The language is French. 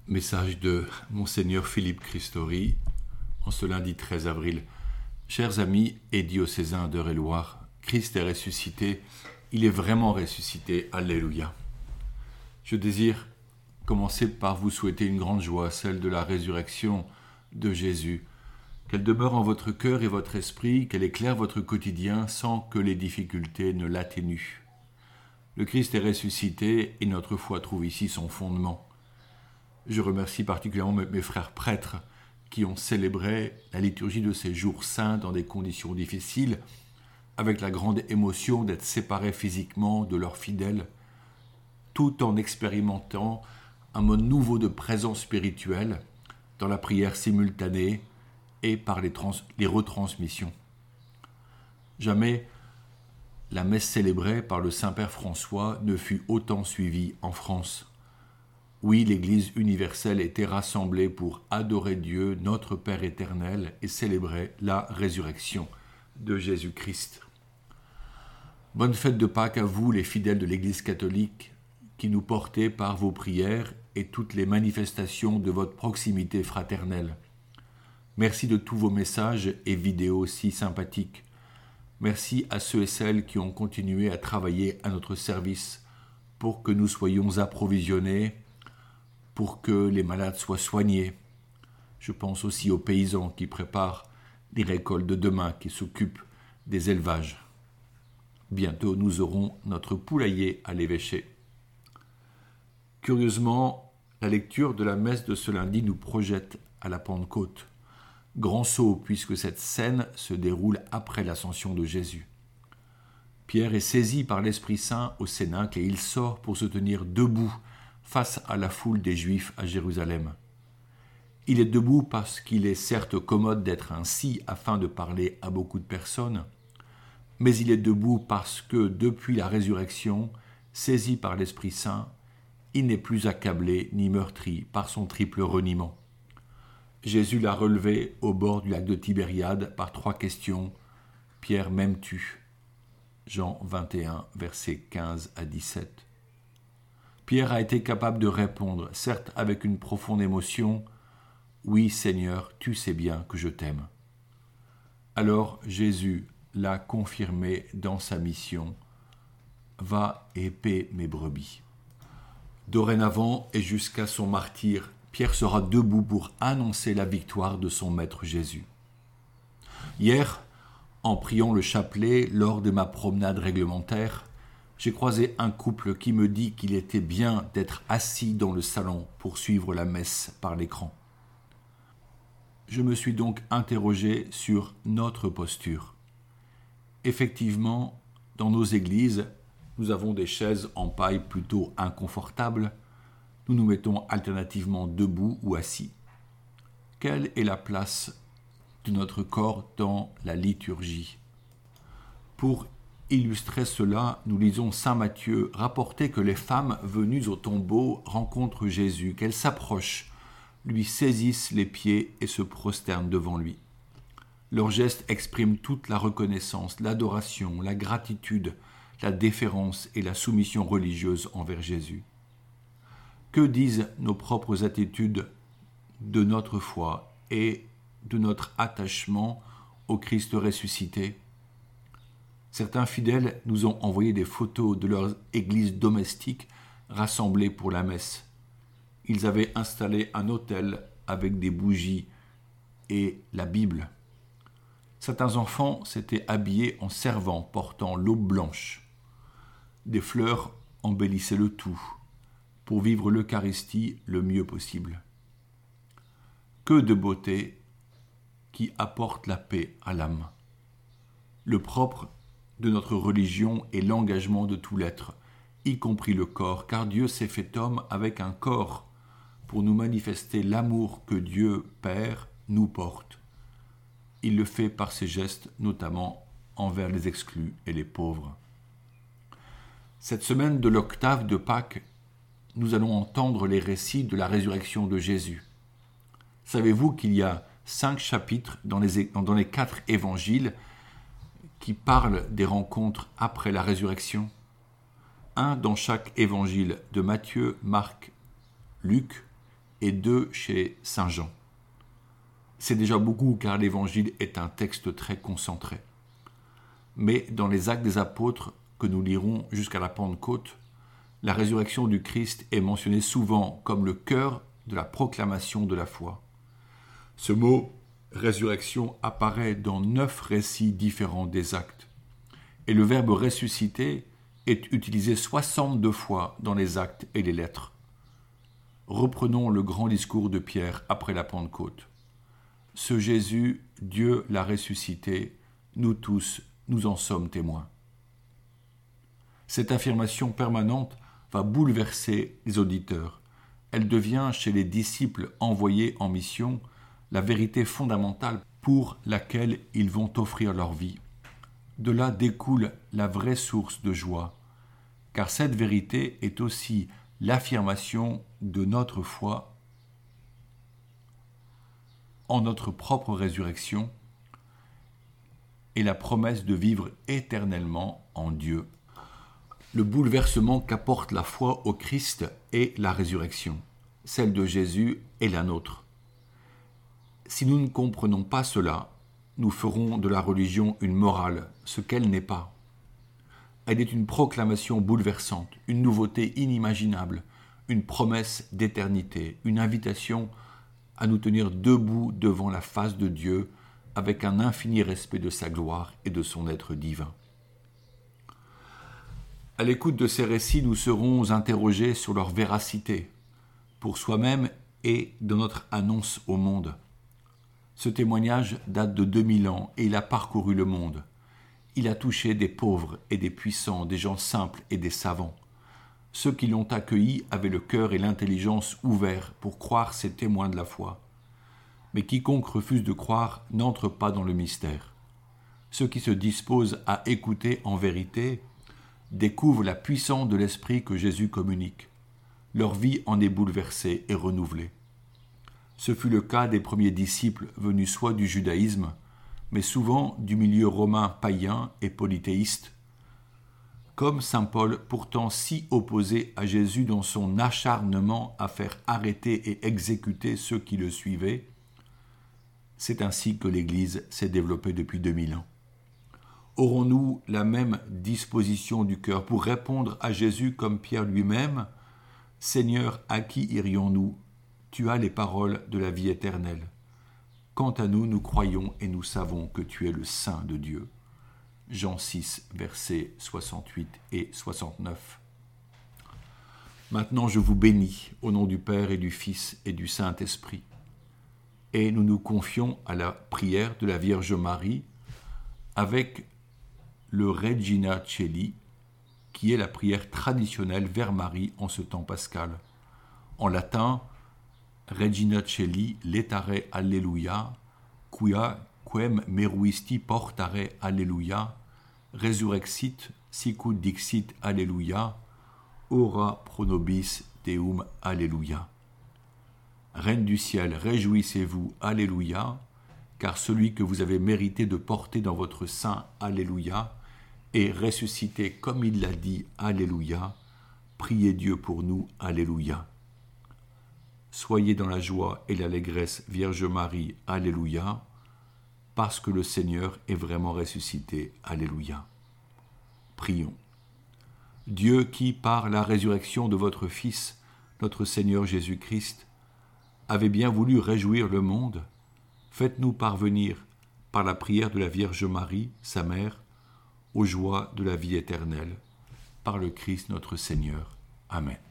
Message de Monseigneur Philippe Christori en ce lundi 13 avril. Chers amis et diocésains d'Eure-et-Loir, Christ est ressuscité, il est vraiment ressuscité, Alléluia. Je désire commencer par vous souhaiter une grande joie, celle de la résurrection de Jésus. Qu'elle demeure en votre cœur et votre esprit, qu'elle éclaire votre quotidien sans que les difficultés ne l'atténuent. Le Christ est ressuscité et notre foi trouve ici son fondement. Je remercie particulièrement mes frères prêtres qui ont célébré la liturgie de ces jours saints dans des conditions difficiles, avec la grande émotion d'être séparés physiquement de leurs fidèles, tout en expérimentant un mode nouveau de présence spirituelle dans la prière simultanée et par les retransmissions. Jamais la messe célébrée par le Saint-Père François ne fut autant suivie en France. Oui, l'Église universelle était rassemblée pour adorer Dieu, notre Père éternel, et célébrer la résurrection de Jésus-Christ. Bonne fête de Pâques à vous, les fidèles de l'Église catholique, qui nous portez par vos prières et toutes les manifestations de votre proximité fraternelle. Merci de tous vos messages et vidéos si sympathiques. Merci à ceux et celles qui ont continué à travailler à notre service pour que nous soyons approvisionnés, pour que les malades soient soignés. Je pense aussi aux paysans qui préparent les récoltes de demain, qui s'occupent des élevages. Bientôt, nous aurons notre poulailler à l'évêché. Curieusement, la lecture de la messe de ce lundi nous projette à la Pentecôte. Grand saut, puisque cette scène se déroule après l'ascension de Jésus. Pierre est saisi par l'Esprit Saint au Cénacle et il sort pour se tenir debout face à la foule des Juifs à Jérusalem. Il est debout parce qu'il est certes commode d'être ainsi afin de parler à beaucoup de personnes, mais il est debout parce que depuis la résurrection, saisi par l'Esprit Saint, il n'est plus accablé ni meurtri par son triple reniement. Jésus l'a relevé au bord du lac de Tibériade par 3 questions. « Pierre, m'aimes-tu » Jean 21, versets 15 à 17. Pierre a été capable de répondre, certes avec une profonde émotion, « Oui, Seigneur, tu sais bien que je t'aime. » Alors Jésus l'a confirmé dans sa mission, « Va et paie mes brebis. » Dorénavant et jusqu'à son martyre, Pierre sera debout pour annoncer la victoire de son Maître Jésus. Hier, en priant le chapelet lors de ma promenade réglementaire, j'ai croisé un couple qui me dit qu'il était bien d'être assis dans le salon pour suivre la messe par l'écran. Je me suis donc interrogé sur notre posture. Effectivement, dans nos églises, nous avons des chaises en paille plutôt inconfortables. Nous nous mettons alternativement debout ou assis. Quelle est la place de notre corps dans la liturgie ? Pour illustrer cela, nous lisons Saint Matthieu rapporter que les femmes venues au tombeau rencontrent Jésus, qu'elles s'approchent, lui saisissent les pieds et se prosternent devant lui. Leurs gestes expriment toute la reconnaissance, l'adoration, la gratitude, la déférence et la soumission religieuse envers Jésus. Que disent nos propres attitudes de notre foi et de notre attachement au Christ ressuscité ? Certains fidèles nous ont envoyé des photos de leurs églises domestiques rassemblées pour la messe. Ils avaient installé un autel avec des bougies et la Bible. Certains enfants s'étaient habillés en servants portant l'aube blanche. Des fleurs embellissaient le tout pour vivre l'Eucharistie le mieux possible. Que de beauté qui apporte la paix à l'âme. Le propre de notre religion est l'engagement de tout l'être, y compris le corps, car Dieu s'est fait homme avec un corps pour nous manifester l'amour que Dieu, Père, nous porte. Il le fait par ses gestes, notamment envers les exclus et les pauvres. Cette semaine de l'octave de Pâques, nous allons entendre les récits de la résurrection de Jésus. Savez-vous qu'il y a 5 chapitres dans les 4 évangiles qui parlent des rencontres après la résurrection ? Un dans chaque évangile de Matthieu, Marc, Luc et 2 chez Saint Jean. C'est déjà beaucoup car l'Évangile est un texte très concentré. Mais dans les Actes des Apôtres que nous lirons jusqu'à la Pentecôte, la résurrection du Christ est mentionnée souvent comme le cœur de la proclamation de la foi. Ce mot « résurrection » apparaît dans 9 récits différents des Actes. Et le verbe « ressusciter » est utilisé 62 fois dans les Actes et les Lettres. Reprenons le grand discours de Pierre après la Pentecôte. Ce Jésus, Dieu l'a ressuscité, nous tous, nous en sommes témoins. Cette affirmation permanente va bouleverser les auditeurs. Elle devient, chez les disciples envoyés en mission, la vérité fondamentale pour laquelle ils vont offrir leur vie. De là découle la vraie source de joie, car cette vérité est aussi l'affirmation de notre foi en notre propre résurrection et la promesse de vivre éternellement en Dieu. Le bouleversement qu'apporte la foi au Christ est la résurrection. Celle de Jésus est la nôtre. Si nous ne comprenons pas cela, nous ferons de la religion une morale, ce qu'elle n'est pas. Elle est une proclamation bouleversante, une nouveauté inimaginable, une promesse d'éternité, une invitation à nous tenir debout devant la face de Dieu avec un infini respect de sa gloire et de son être divin. À l'écoute de ces récits, nous serons interrogés sur leur véracité, pour soi-même et de notre annonce au monde. Ce témoignage date de 2000 ans et il a parcouru le monde. Il a touché des pauvres et des puissants, des gens simples et des savants. Ceux qui l'ont accueilli avaient le cœur et l'intelligence ouverts pour croire ces témoins de la foi. Mais quiconque refuse de croire n'entre pas dans le mystère. Ceux qui se disposent à écouter en vérité découvrent la puissance de l'esprit que Jésus communique. Leur vie en est bouleversée et renouvelée. Ce fut le cas des premiers disciples venus soit du judaïsme, mais souvent du milieu romain païen et polythéiste, comme saint Paul, pourtant si opposé à Jésus dans son acharnement à faire arrêter et exécuter ceux qui le suivaient. C'est ainsi que l'Église s'est développée depuis 2000 ans. Aurons-nous la même disposition du cœur pour répondre à Jésus comme Pierre lui-même ? Seigneur, à qui irions-nous ? Tu as les paroles de la vie éternelle. Quant à nous, nous croyons et nous savons que tu es le Saint de Dieu. Jean 6, versets 68 et 69. Maintenant je vous bénis au nom du Père et du Fils et du Saint-Esprit. Et nous nous confions à la prière de la Vierge Marie avec le Regina Coeli, qui est la prière traditionnelle vers Marie en ce temps pascal. En latin, Regina Coeli, letare Alleluia, quia quem meruisti portare Alleluia, resurrexit, sicut dixit Alleluia, ora pro nobis Deum Alleluia. Reine du ciel, réjouissez-vous, Alléluia, car celui que vous avez mérité de porter dans votre sein, Alléluia, est ressuscité comme il l'a dit, Alléluia, priez Dieu pour nous, Alléluia. Soyez dans la joie et l'allégresse, Vierge Marie, Alléluia, parce que le Seigneur est vraiment ressuscité, Alléluia. Prions. Dieu qui, par la résurrection de votre Fils, notre Seigneur Jésus-Christ, avait bien voulu réjouir le monde, faites-nous parvenir, par la prière de la Vierge Marie, sa mère, aux joies de la vie éternelle, par le Christ notre Seigneur. Amen.